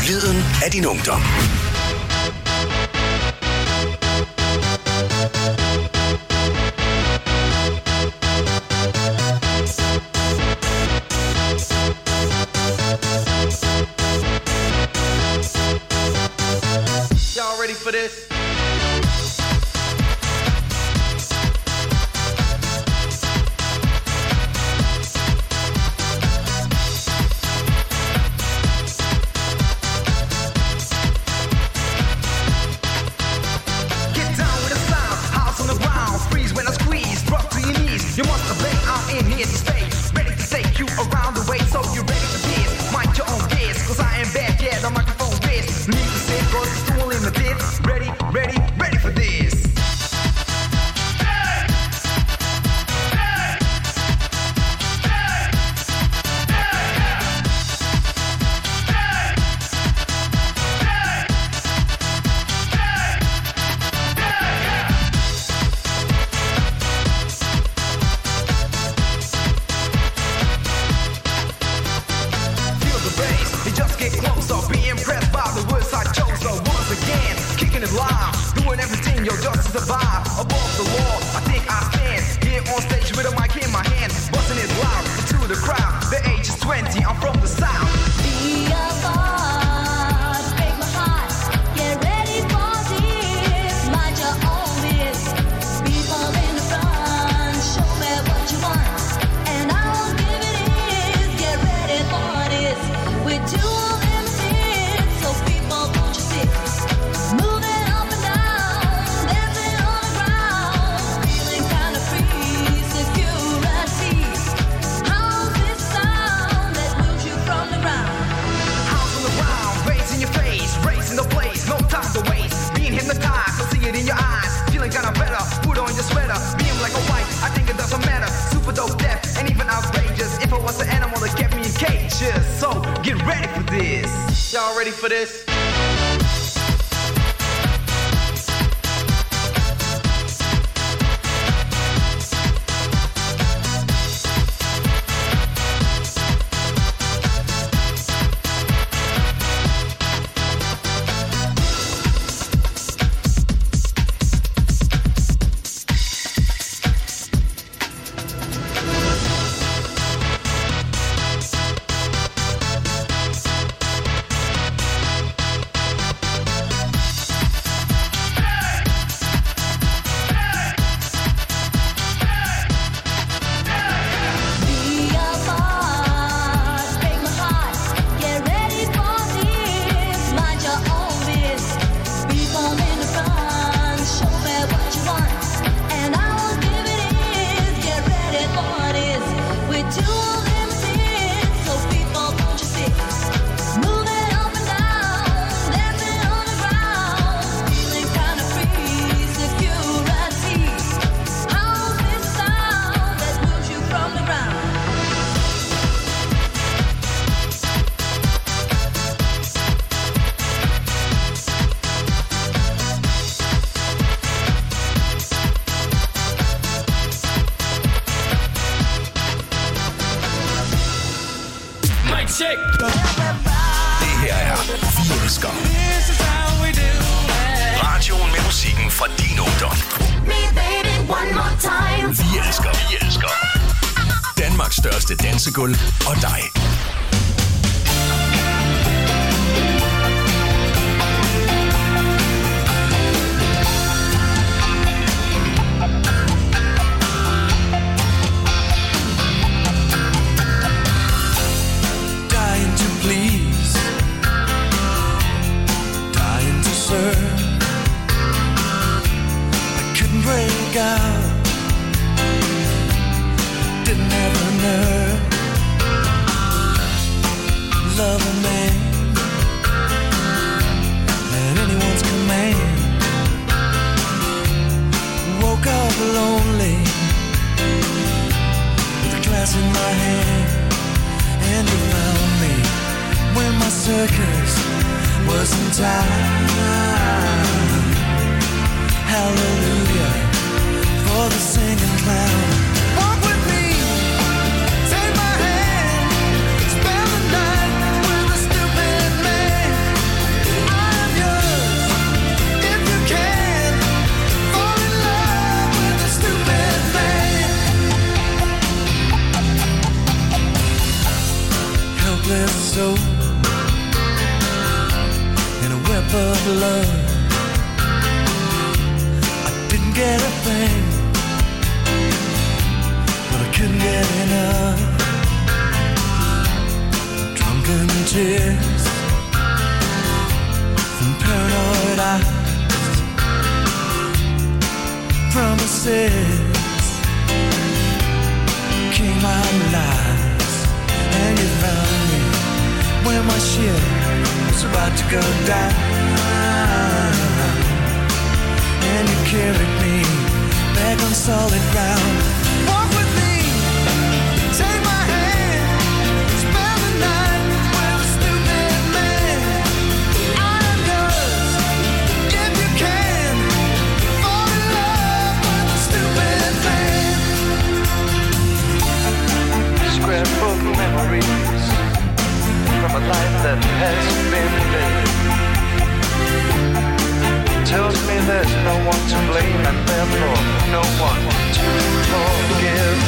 Lyden af din ungdom. Y'all ready for this? You must obey, I'm in here to stay. Ready to take you around the way. So you ready for this? Mind your own biz, cause I am back, yeah, the microphone biz. Need to say, cause it's too limited. Ready, ready, ready for this. Yo, just to survive, above the law, I think I stand here on stage with a mic in my hand, busting it loud to the crowd. The age is 20, I'm from the south. Be a boss, break my heart, get ready for this. Mind your own biz, people in the front, show me what you want, and I'll give it is. Get ready for this, with two MCs, so people won't you sit, moving up and down. Hypnotized, I see it in your eyes. Feeling kinda better, put on your sweater. Being like a white, I think it doesn't matter. Super dope, deaf, and even outrageous. If I was an animal that kept me in cages. So, get ready for this. Y'all ready for this? Det her er Vi Elsker. Radioen med musikken fra din ungdom. Vi elsker. Vi elsker. Danmarks største dansegulv og dig. Circus was in time. Hallelujah for the singing clown. Walk with me, take my hand, spend the night with a stupid man. love. I didn't get a thing, but I couldn't get enough. Drunken tears from paranoid eyes, promises came out lies, and you found me when my ship was about to go down, and you carried me back on solid ground. Walk with me, take my hand, spend the night with a stupid man. I am yours, if you can, fall in love with a stupid man. Scrapbook memories from a life that has been lived. Tells me there's no one to blame and therefore no one to forgive.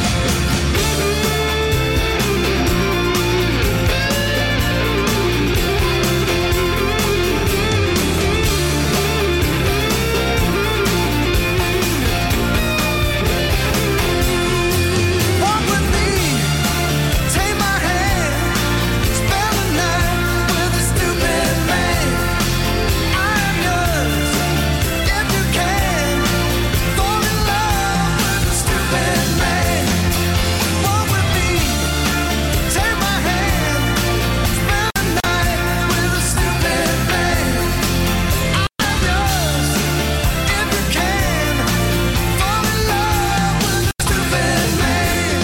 Walk with me, take my hand, spend the night with a stupid man. I am yours, if you can, fall in love with a stupid man. Walk with me, take my hand, spend the night with a stupid man. I am yours, if you can, fall in love with a stupid man.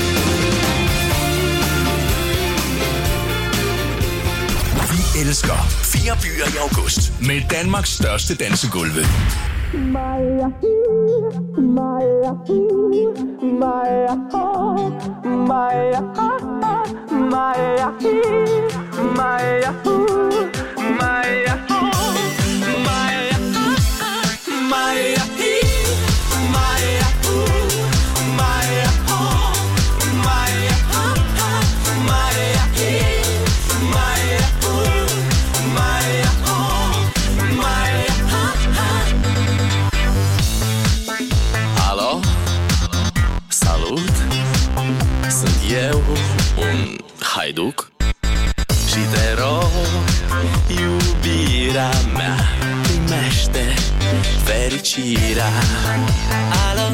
Vi elsker 4 byer i august med Danmarks største dansegulve. Alo? Salut! Sunt eu, un haiduc, și te rog, iubirea mea, primește fericirea. Alo?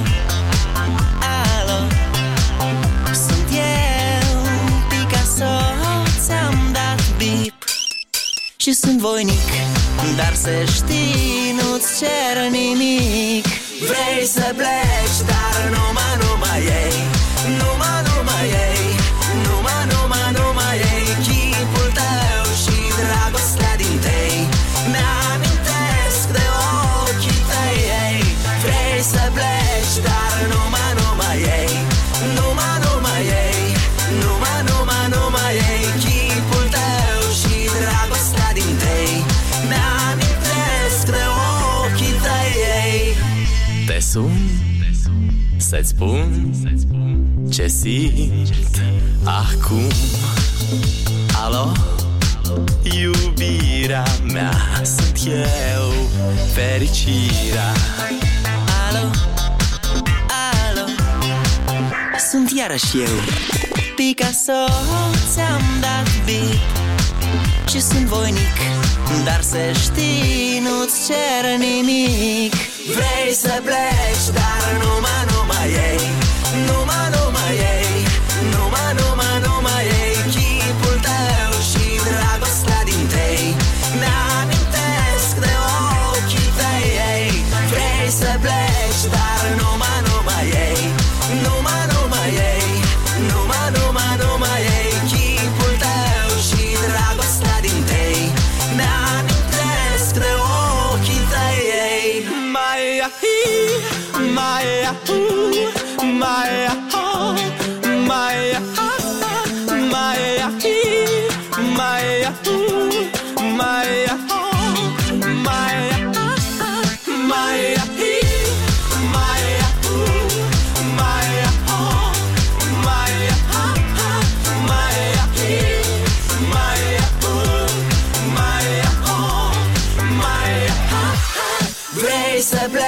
Alo? Sunt eu, Picasso, ți-am dat bip și sunt voinic, dar să știi, nu-ți cer nimic. Vrei să pleci, dar numai ei, numai ei, numai ei, chipul tău și dragostea din tei, mi-amintesc de ochii tăi, ei. Vrei să pleci, dar numai ei, numai ei, numai ei, chipul tău și dragostea din tei, mi-amintesc de ochii tăi, ei. Te sun, să-ți spun ce simt acum. Alo? Iubirea mea, sunt eu, fericirea. Alo? Alo? Sunt iarăși eu, Picasso, ți-am dat bip și sunt voinic, dar să știi, nu-ți cer nimic. Vrei să pleci, dar numai ei, numai ei, numai ei, chipul tău și dragostea din tei, mi-amintesc de ochii tăi, ei. Vrei să pleci, dar numai ei, numai ei, numai ei, chipul tău și dragostea din tei, mi-amintesc de ochii tăi, ei.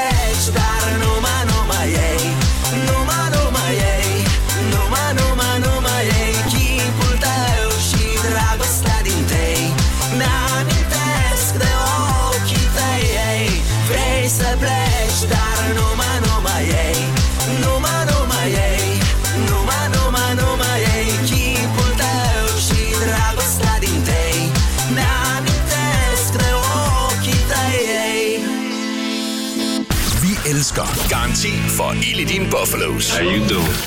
splash, dar noma noma ei, noma noma ei, noma noma noma ei, chipul tău și dragostea din tei mi-amintesc de ochii tăi, ei. Vrei să pleci, dar noma noma ei, noma noma ei, noma noma noma ei, chipul tău și dragostea din tei mi-amintesc de ochii tăi, ei. Vi elsker garanti for ild i dine Buffalos. How you doing?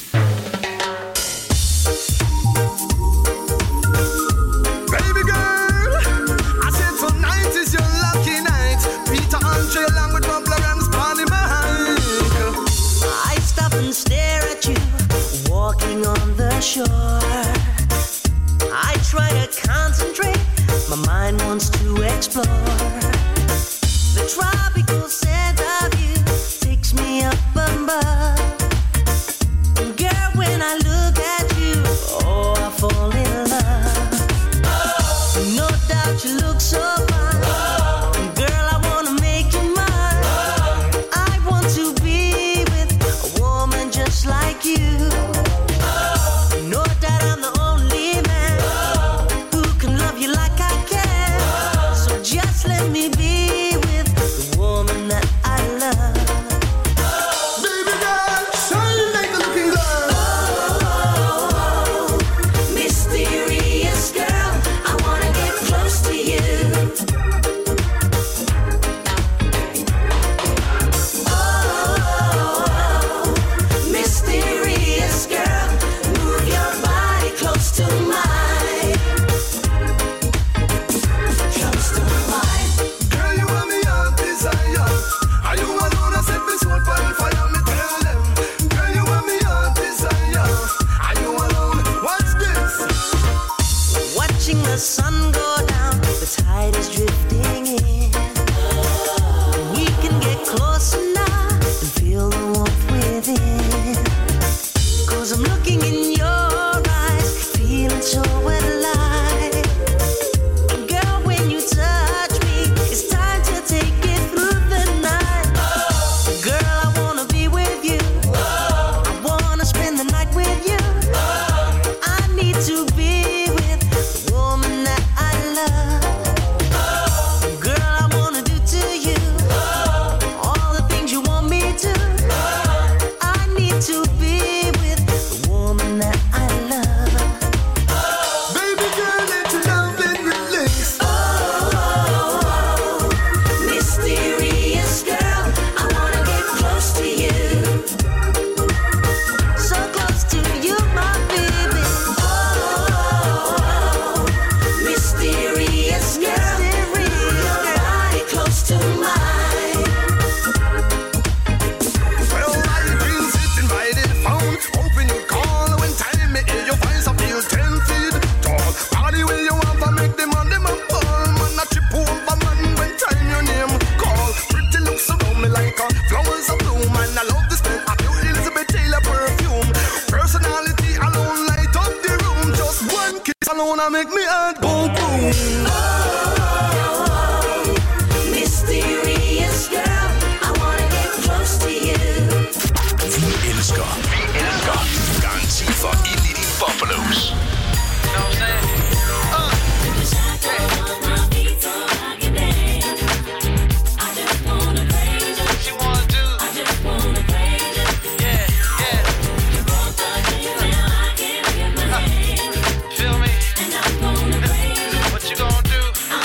Baby girl, I said tonight is your lucky night. Peter Andre along with Bubba Rams party Michael. I stop and stare at you walking on the shore. I try to concentrate, my mind wants to explore. The tropical scent of you takes me up above. Girl, when I look at you, oh, I fall in love. No doubt you look so fine. Girl, I wanna make you mine. I want to be with a woman just like you. No doubt I'm the only man who can love you like I can. So just let me be with the woman that I love. Baby girl, shine like a looking girl. Mysterious girl, I wanna get close to you. Oh, mysterious girl, move your body close to mine. Close to mine. Girl, you want me heart desire. Are you alone? I set me soul on fire. Me tell them. Girl, you want me heart desire. Are you alone? What's this? Watching the sun go down, the tide is drifting in. We can get closer now and feel the warmth within. 'Cause I'm looking in your eyes, feeling so alive. Girl, when you touch me, it's time to take it through the night. Girl, I wanna be with you. I wanna spend the night with you. I need to be with the woman that I love. Girl, I wanna do to you all the things you want me to. I need to be with the woman that I love. Baby girl, let your love it release. Oh, mysterious girl, I wanna get close to you. So close to you, my baby. Oh, mysterious girl, move your body close to mine. Well, I've been sitting by the phone, hoping you'd call when time me hear your voice. I feel 10 feet tall. Party where you want to make them on them up all. Man, I trip over man when time your name call. Pretty looks around me like a flowers of bloom. And I love the smell of your Elizabeth Taylor perfume. Personality alone light up the room. Just one kiss alone I make me heart go boom. Mysterious girl, I wanna get close to you. Vi elsker garanti for ild i dine Buffalos. You know what I'm saying? What you wanna do? Yeah, yeah. Feel me? What you gonna do?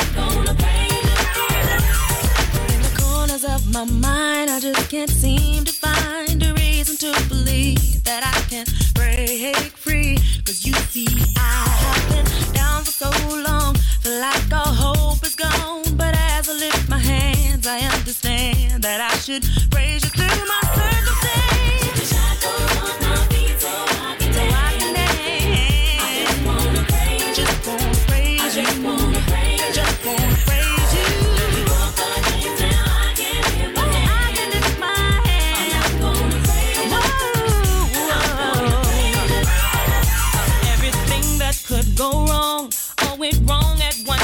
In the corners of my mind, I just can't seem to find a reason to believe that I can break free. 'Cause you see, I have been down for so long, feel like all hope is gone. But as I lift my hands, I understand that I should praise you through my circumstance. So I can dance. Just wanna praise you. Just wanna praise you.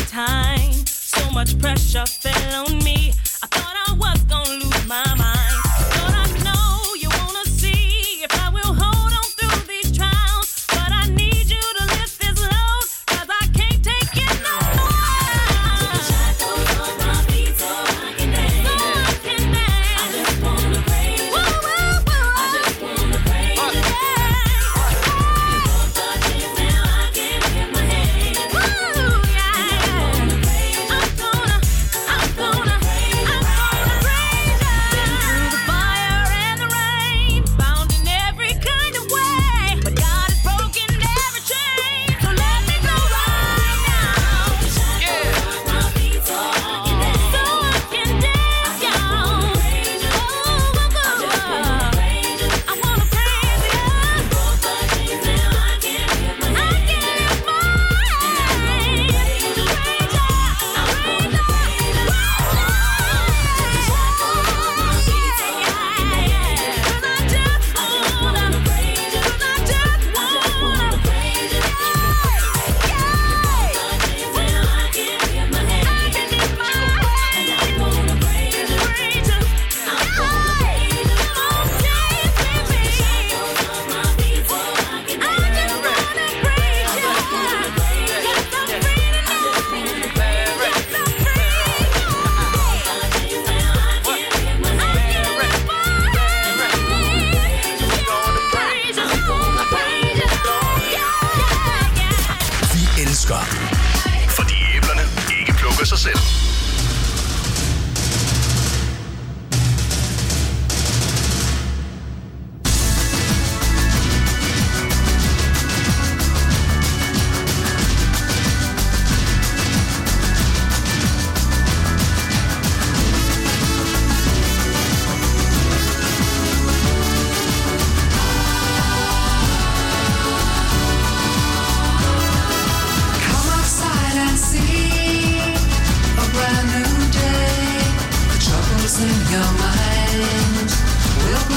much pressure fell on me. I thought I was gonna lose my mind.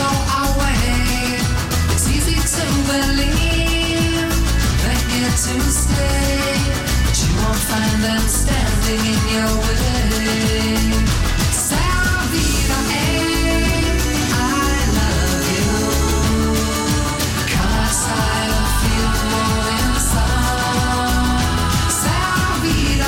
blow away. It's easy to believe they're here to stay, but you won't find them standing in your way. Sarah Vida, I love you. Come outside and feel the morning sun. Sarah Vida,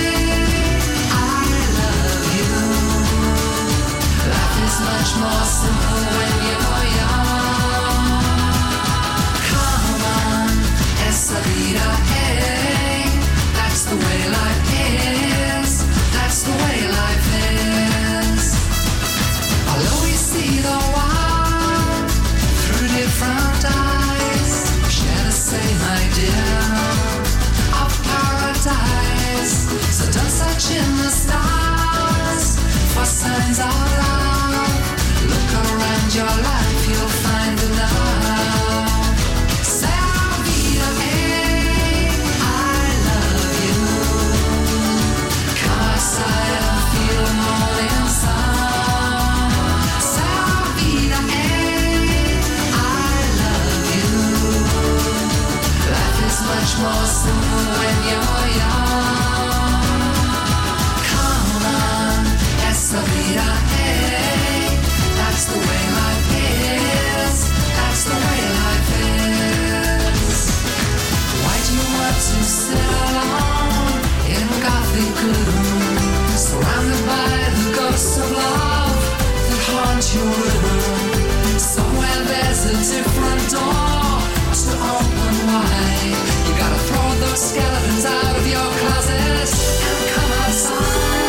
I love you. Life is much more simple when you're young. Come on, esa vida, hey. That's the way life is. That's the way life is. I'll always see the world through different eyes. Share the same idea of paradise. So don't search in the stars for signs of love. Look around your life, you'll find enough. Sarah Vida, I love you. Come outside and feel the morning sun. Sarah Vida, I love you. Life is much more simple when you're young. Come on, esa vida, hey. That's the way life is. That's the way life is. Why do you want to sit alone in gothic gloom, surrounded by the ghosts of love that haunt your room? Somewhere there's a different door to open wide. You gotta throw those skeletons out of your closet and come outside.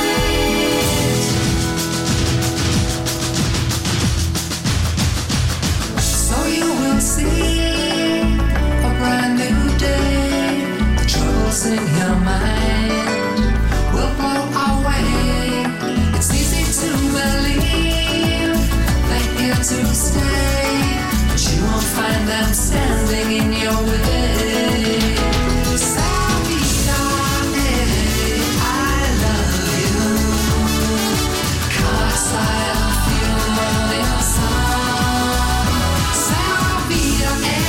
So you will see a brand new day. The troubles in your mind will blow away. It's easy to believe they're here to stay, but you won't find them standing in your way. Sabida, I love you. Come outside and feel the morning sun. Sabida,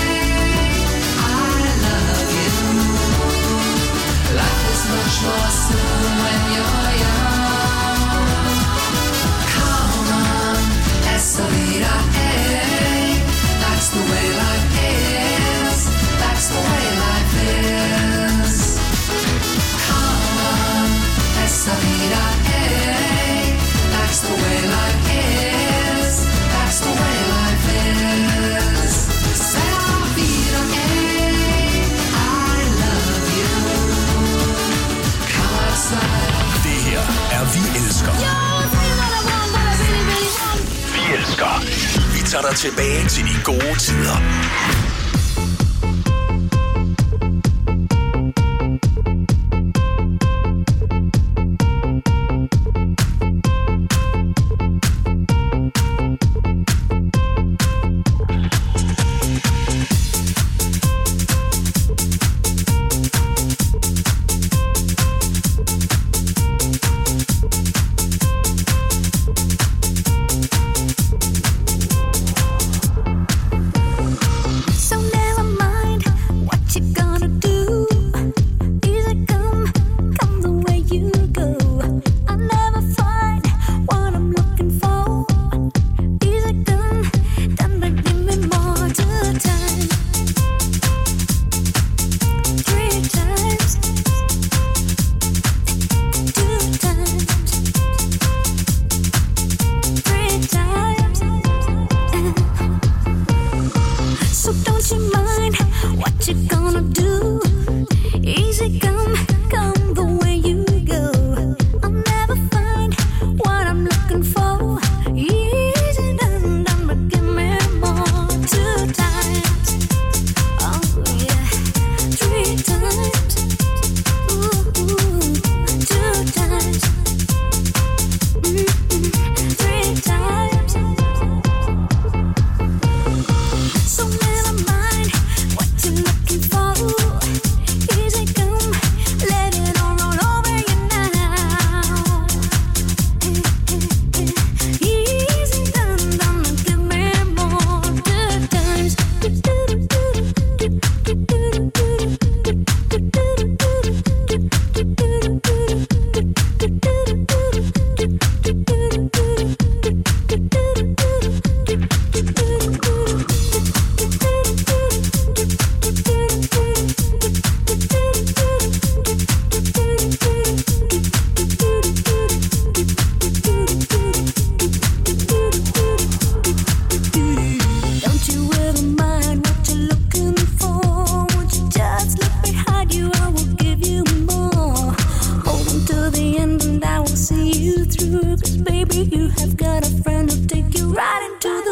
I love you. Life is much more simple when you're young. Come on, esa vida, that's the way life is. That's the way life is. Come on, esa vida, that's the way life is. That's the way life is. Esa vida, I love you. Come outside. Det her er Vi Elsker. Vi elsker. Vi tager dig tilbage til de gode tider.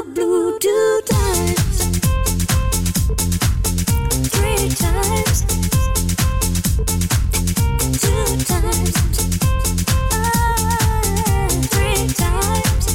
blue 2 times, 3 times, 2 times, 3 times,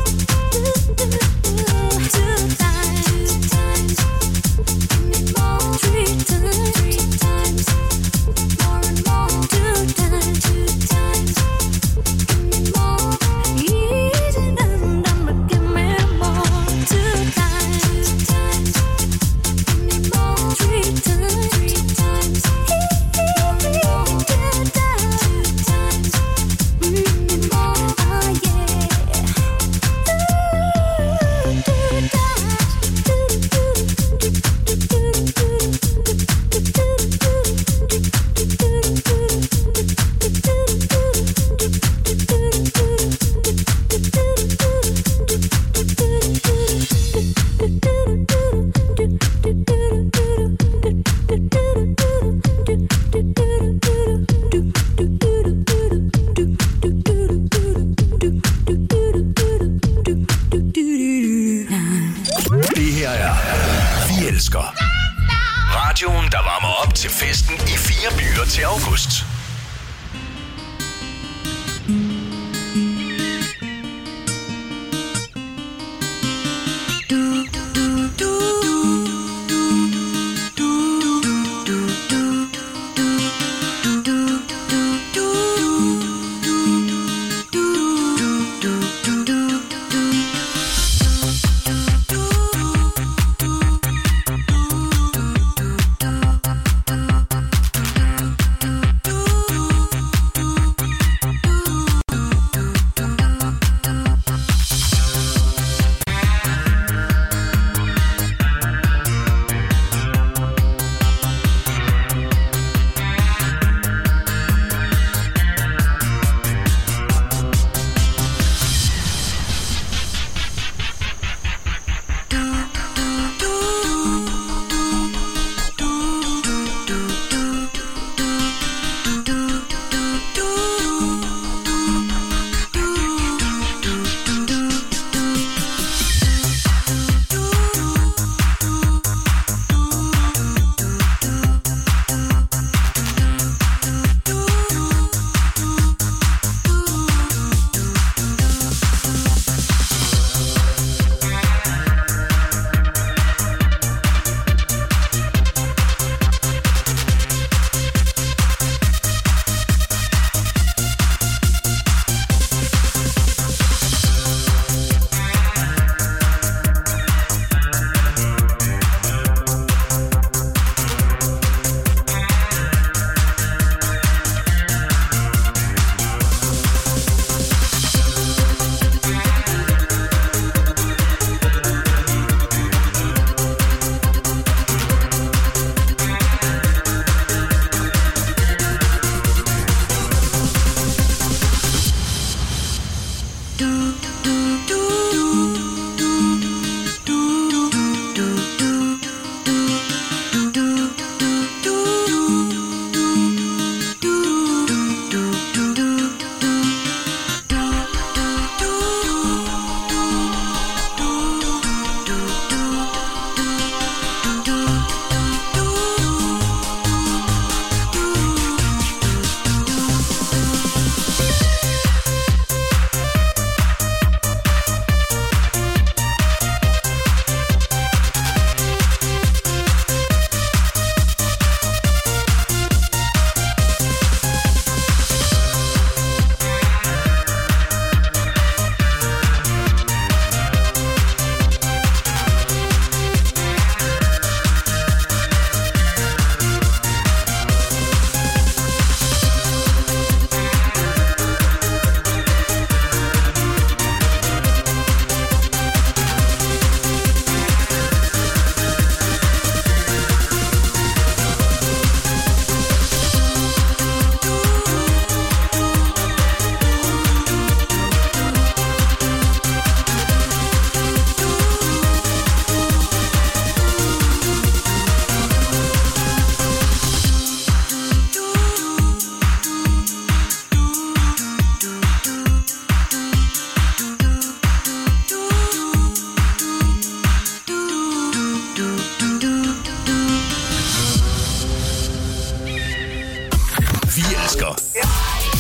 2 times, give me more 3 times, more and more 2 times, give me more, easy done, but give me more 2 times, give me more 3 times, give me more 2 times, give me more, oh yeah. Det her er Vi Elsker. Radioen, der varmer op til festen i 4 byer til august. Do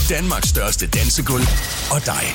Danmarks største dansegulv og dig.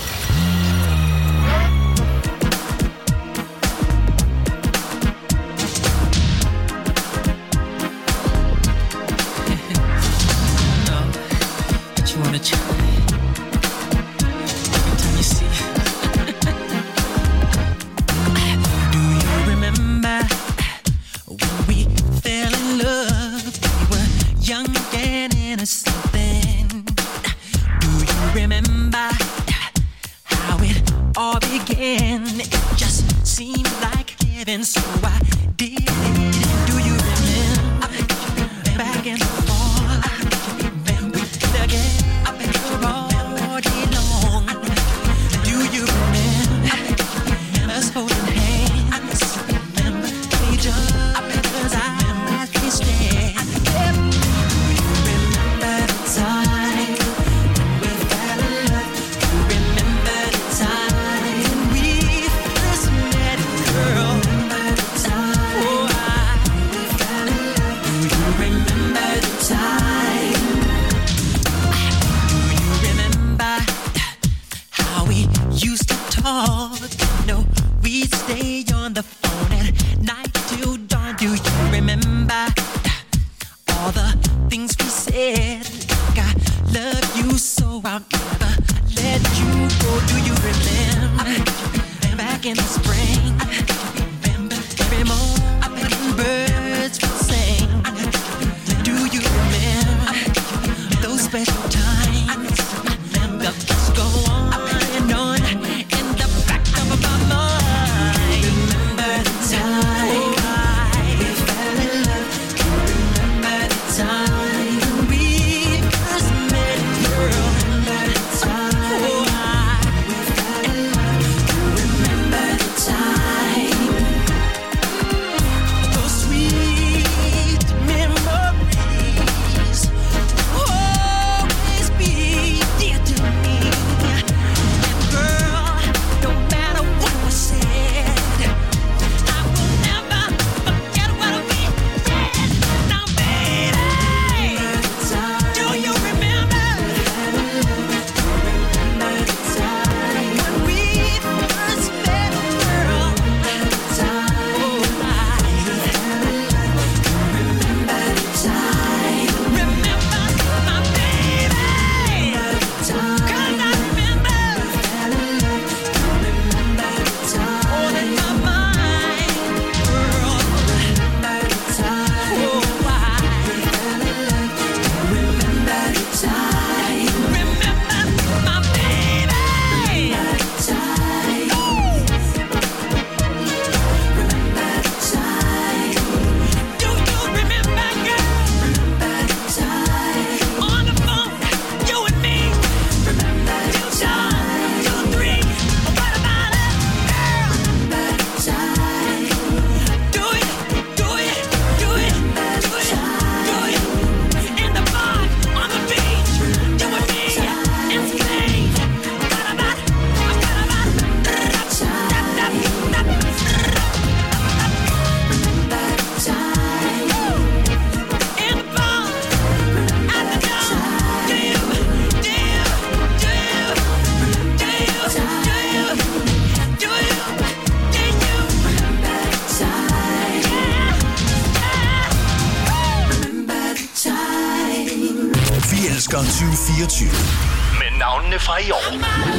elsker 2024. Med navnene fra i år.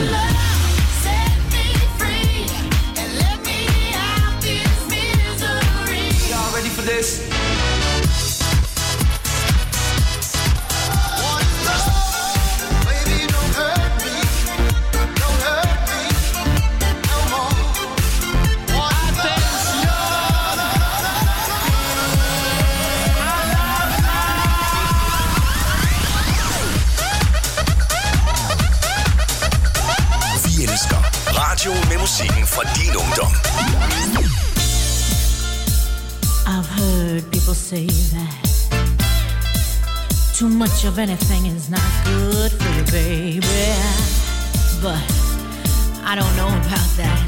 Y'all ready for this? Radio med musikken fra din ungdom. I've heard people say that too much of anything is not good for you, baby. But I don't know about that.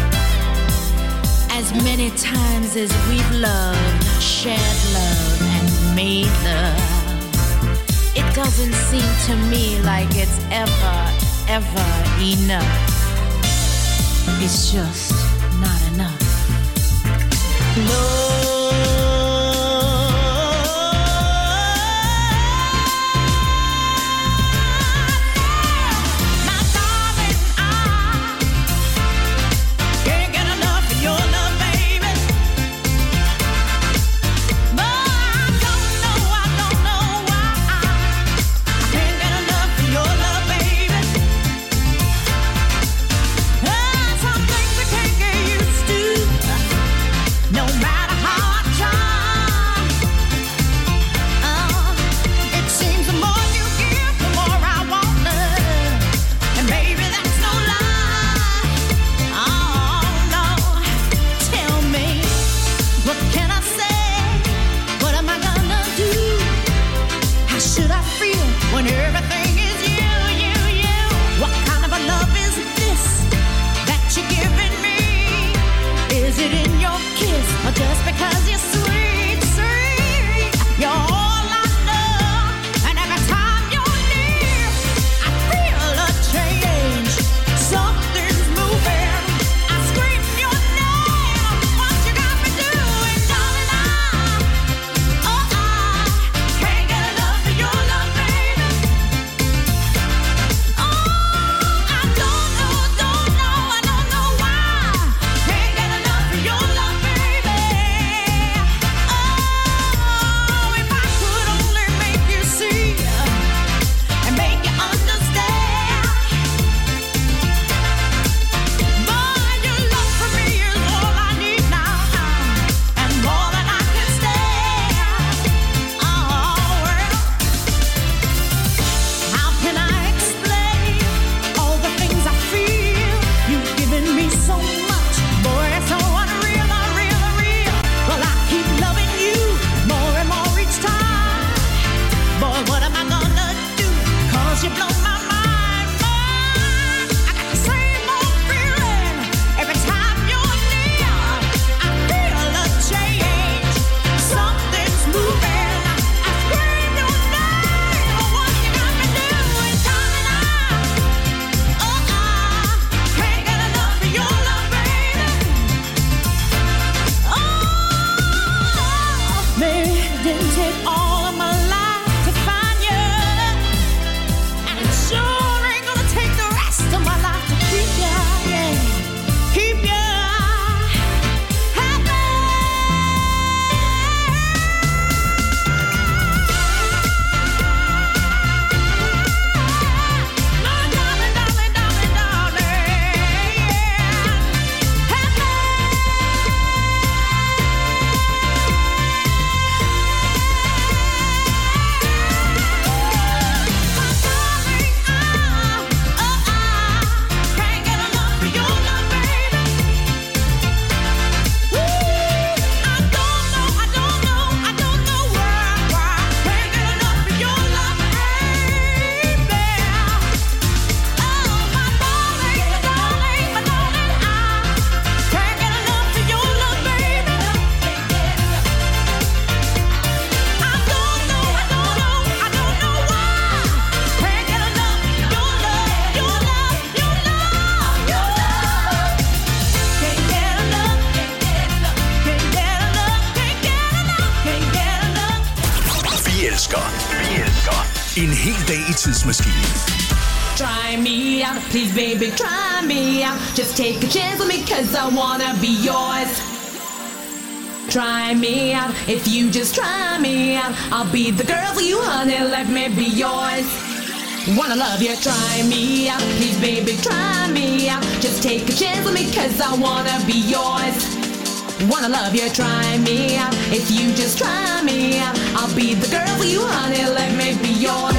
As many times as we've loved, shared love, and made love, It doesn't seem to me like it's ever enough. It's just not enough. En hel dag i tidsmaskinen. Try me out, please baby, try me out. Just take a chance with me cause I wanna be yours. Try me out, if you just try me out, I'll be the girl for you, honey, let me be yours. Wanna love you, try me out, please baby, try me out. Just take a chance with me cause I wanna be yours. Wanna love you, try me out, if you just try me out, I'll be the girl for you, honey, let me be yours.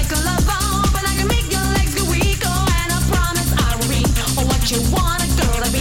You want a girl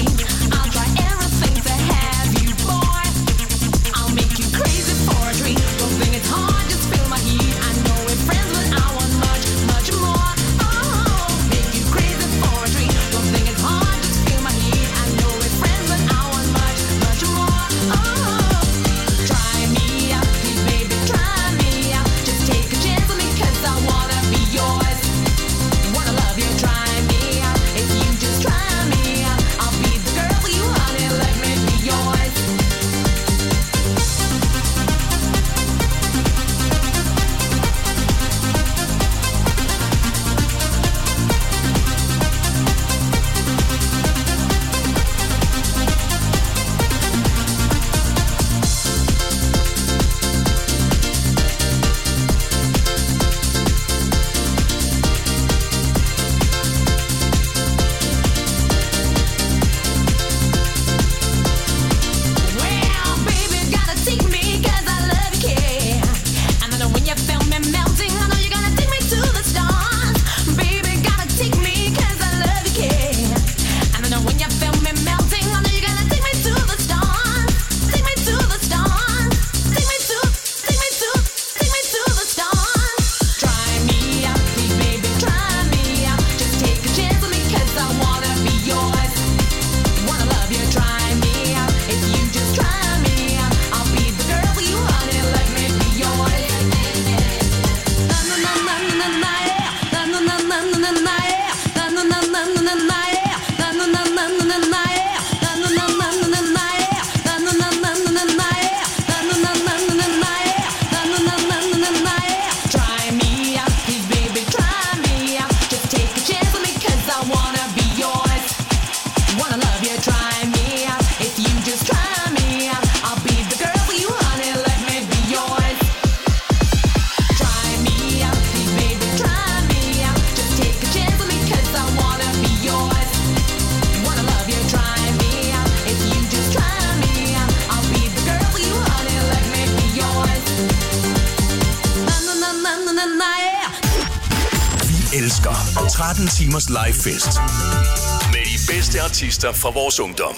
Vi elsker 13 timers live fest med de bedste artister fra vores ungdom.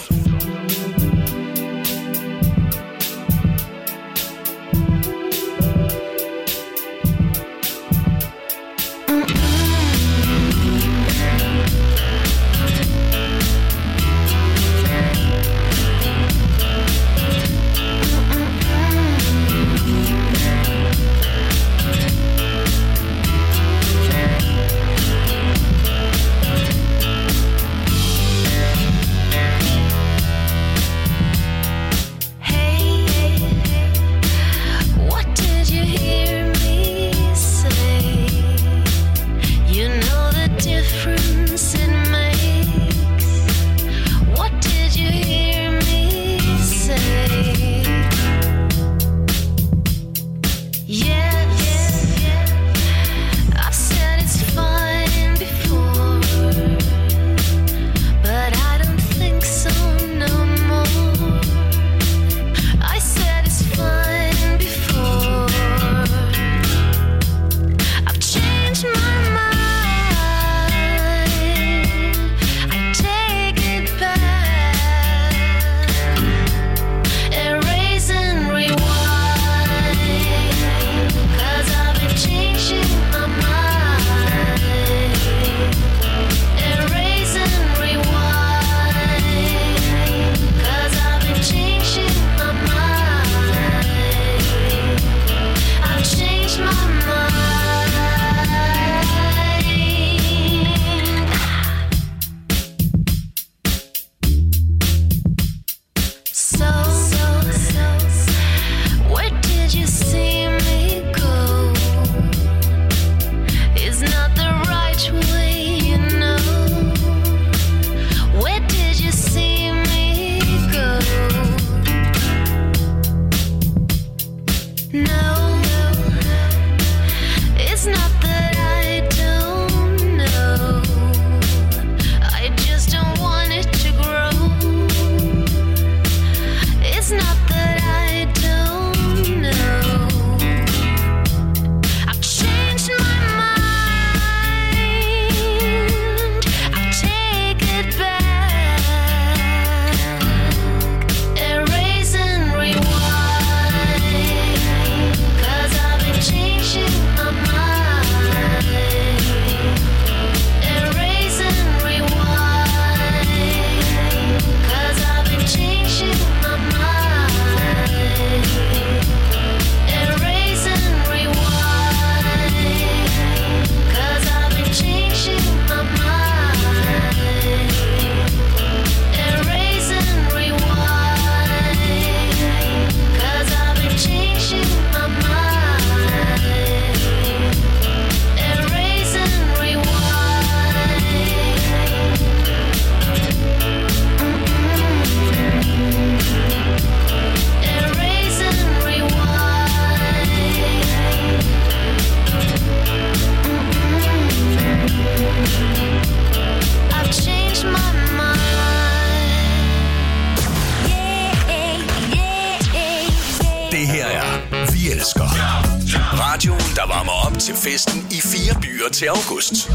Radioen, der varmer op til festen i 4 byer til august.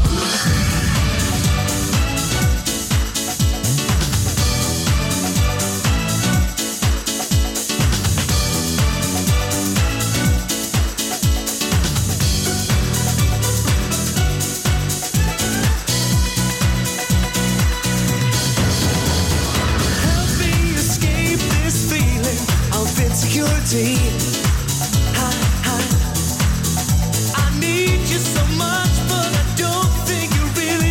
I need you so much, but I don't think you really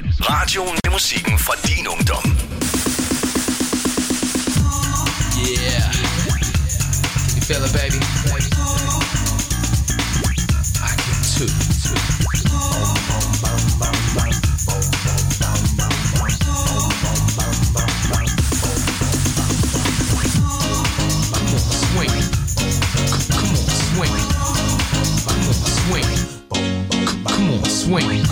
Radioen med musikken fra din ungdom. Yeah. You feel it, baby? I can too. Swing.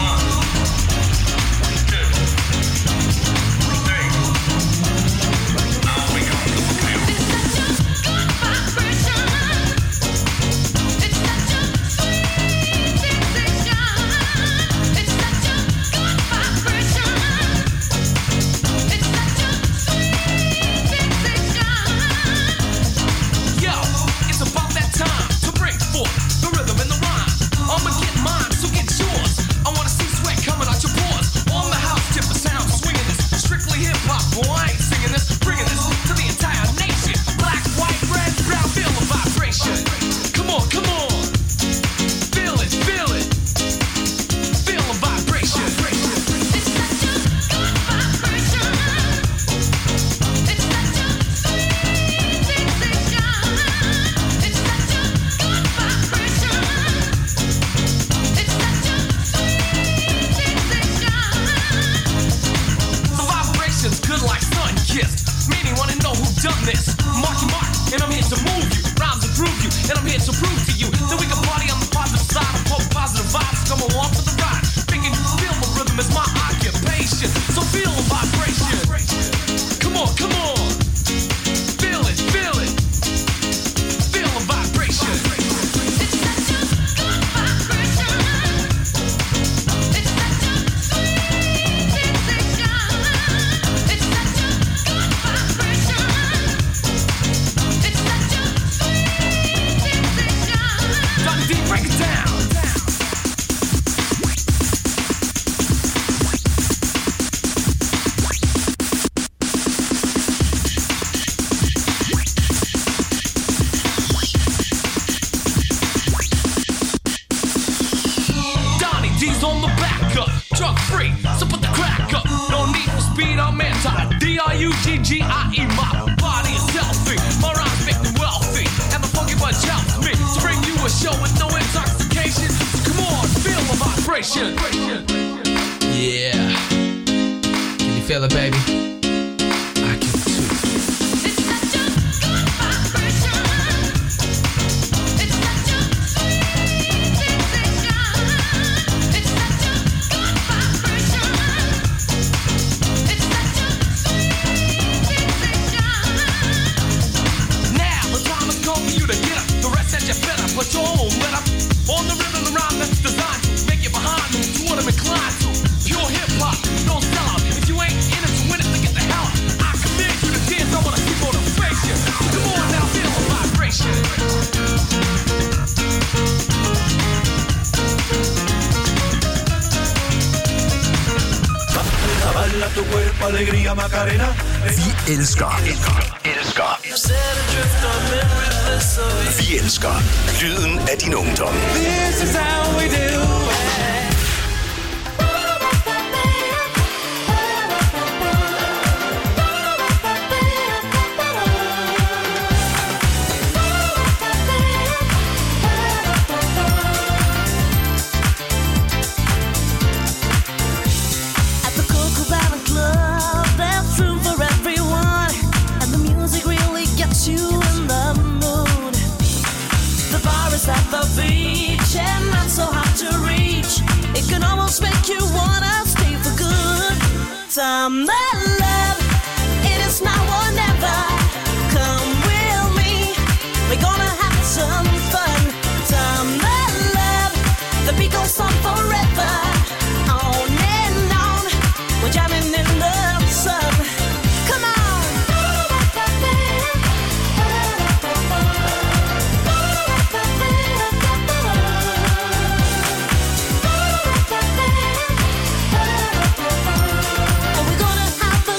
D-R-U-G-G-I-E, my body is healthy. My rhymes make me wealthy. And the funky bunch helps me to bring you a show with no intoxication. Come on, feel the vibration. Yeah. Can you feel it, baby? I can too. It's such a good vibration. It's such a sweet sensation. It's such a good vibration. It's such a sweet sensation. Now the time has come for you to get up. The rest that you better put your own let up. On the rhythm, the rhyme that's designed to make you behind me to what I'm inclined to. Pure hip hop, don't sell out. If you ain't in it to win it, then get the hell out. I command you to dance. I wanna see motivation. Come on now, feel the vibration. Baila tu cuerpo, alegría, Macarena. Vi elsker. Vi elsker lyden af din ungdom. This is how we do it. At the Cocoa Club, there's room for everyone, and the music really gets you in the mood. The bar is at the beach and not so hard to reach. It can almost make you wanna stay for good. Time to love, it is now or never. Come with me, we're gonna have some fun. Time to love, the beat goes on forever. On and on, we're jamming in the sun. Come on. And we're gonna have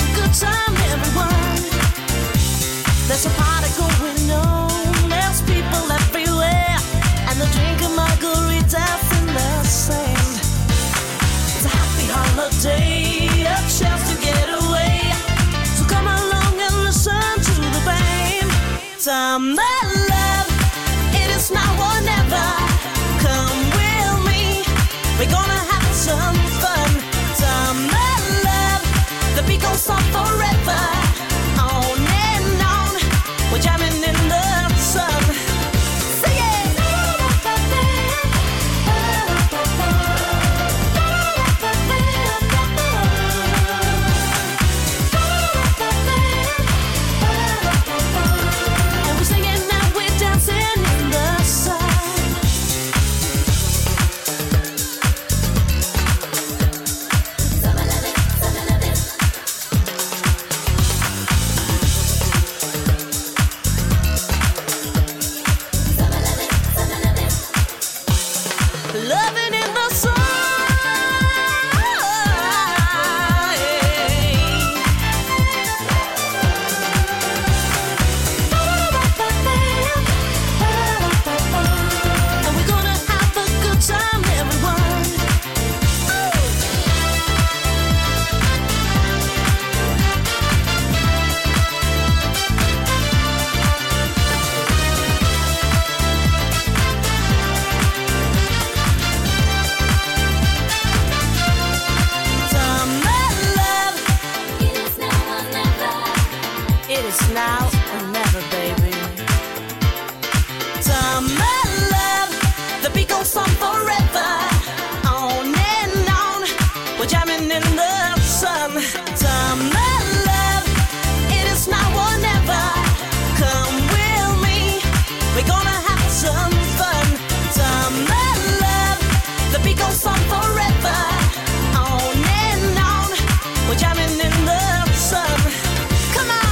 sun. Time, my love, it is now or never. Come with me, we're gonna have some fun. Time, my love, the beat goes on forever. On and on, we're jamming in the sun. Come on.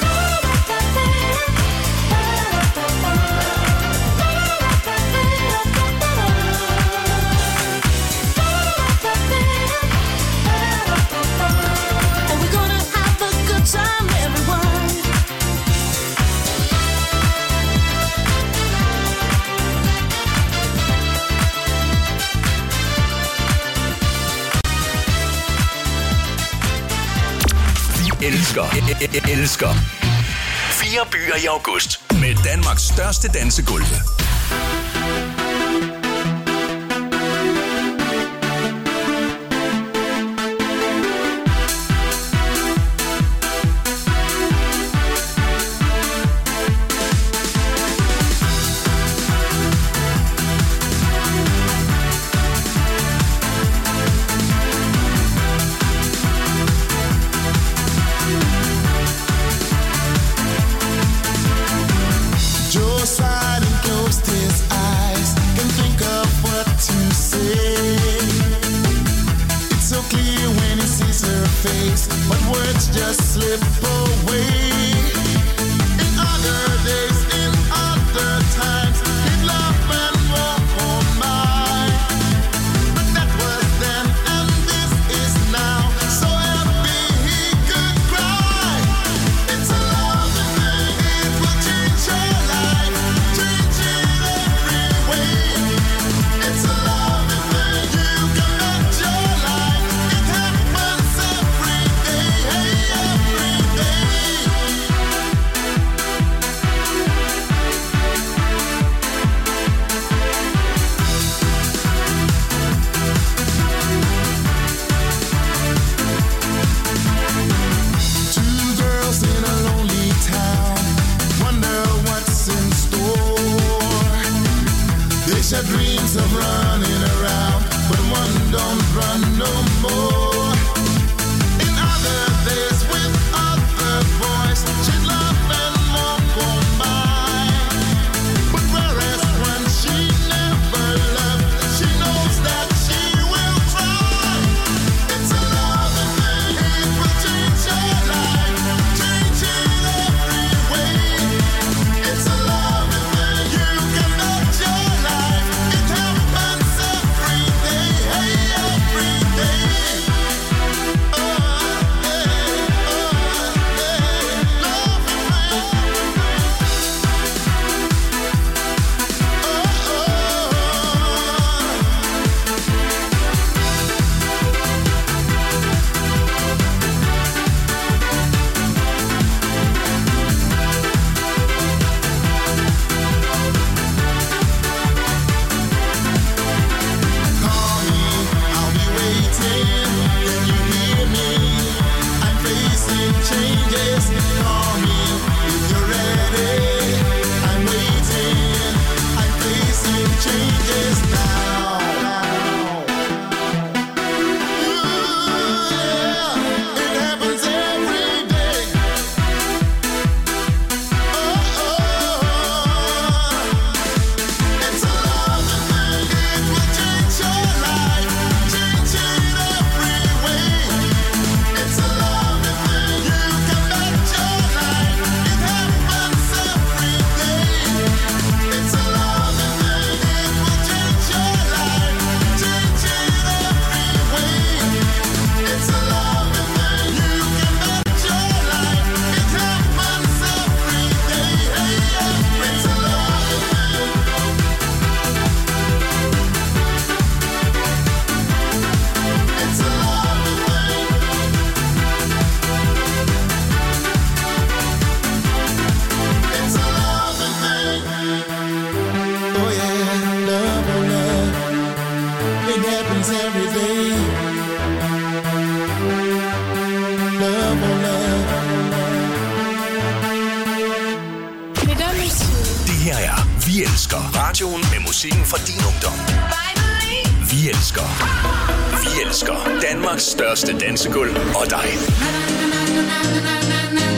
And we're gonna have a good time, everyone. Elsker 4 byer i august med Danmarks største dansegulve. Joe sighed and closed his eyes. Can't think of what to say. It's so clear when he sees her face, but words just slip away. In other days, in other times, he'd laugh and walk all night. But that was then, and this is now. So happy he could cry. It's a loving thing. It will change your life, change it every way. It's a loving thing. You can bet your life. It happens every day, every day. Two girls in a lonely town wonder what's in store. They share dreams of running around, but one don't run no more. In other days with other boys, she'd laugh and walk on by. But whereas when she never loved, she knows that she will try. It's a loving thing. It will change your life, change it every way. It's a loving thing. You can bet your life. It happens every day, every day. Oh, hey, loving thing. Call me, I'll be waiting. Can you hear me? I'm facing changes. Call me if you're ready. I'm waiting. I'm facing changes now. Ooh, yeah. It happens every day. Oh, it's a loving thing. It will change your life, change it every way. It's a loving thing. You can bet your life. It happens every day. It's a loving thing. It will change your life, change it every way. It's a loving thing. You can bet your life. It happens every day. It's a loving thing. It's a loving thing. It's a loving thing. Oh yeah, love, oh love. It happens every day. Love, oh love. Mesdames, messieurs, Det her er Vi Elsker. Radioen med musikken fra din ungdom. Vi elsker. Vi elsker Danmarks største dansegulv og dig.